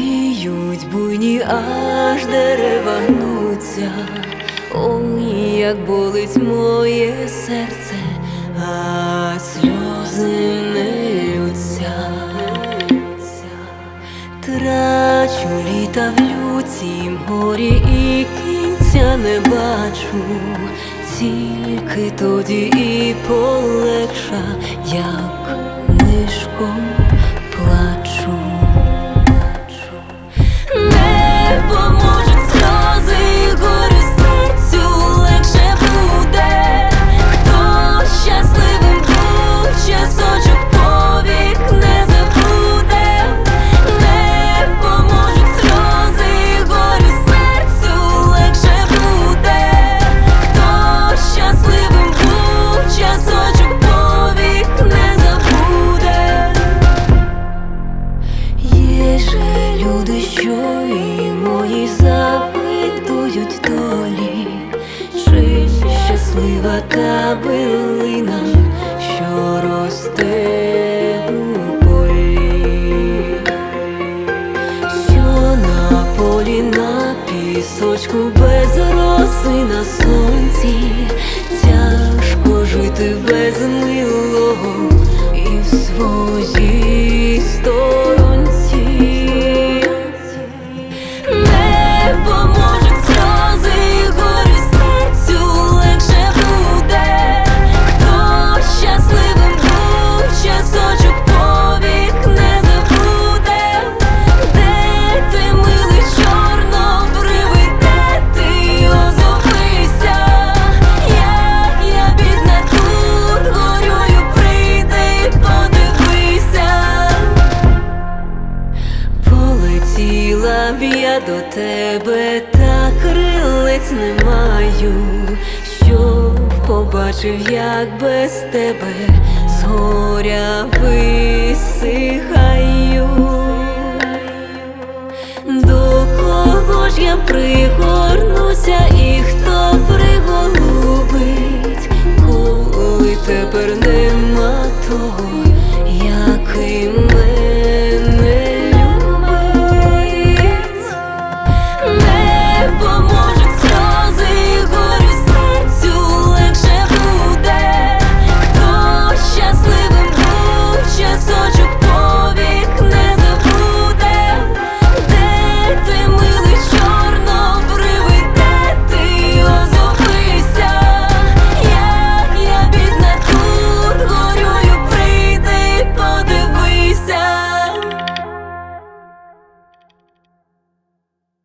Мріють буйні, аж дерева гнуться. Ой, як болить моє серце, а сльози не ллються. Трачу літа в люті морі і кінця не бачу. Тільки тоді і полегша, як нишком плачу. Не поможуть сльози, горю серцю легше буде. Хто щасливим був, часочок повік не забуде. Не поможуть сльози, горю серцю легше буде. Хто щасливим був, часочок повік не забуде. Є же люди, що і мої запитують долі, чи щаслива та билина, що росте у полі, що на полі, на пісочку, без роси на сонці. Тяжко жити без милого і в своїй сторонці. Не поможуть сльози, горю серцю легше буде. Хто щасливим був, часочок повік не забуде. Де ти, милий чорнобривий, де ти, озовися? Як я бідна тут горюю, прийди і подивися. Полетіла б я до тебе, та крилець не маю, щоб побачив, як без тебе з горя висихаю. До кого ж я пригорнуся і хто приголубить, коли тепер не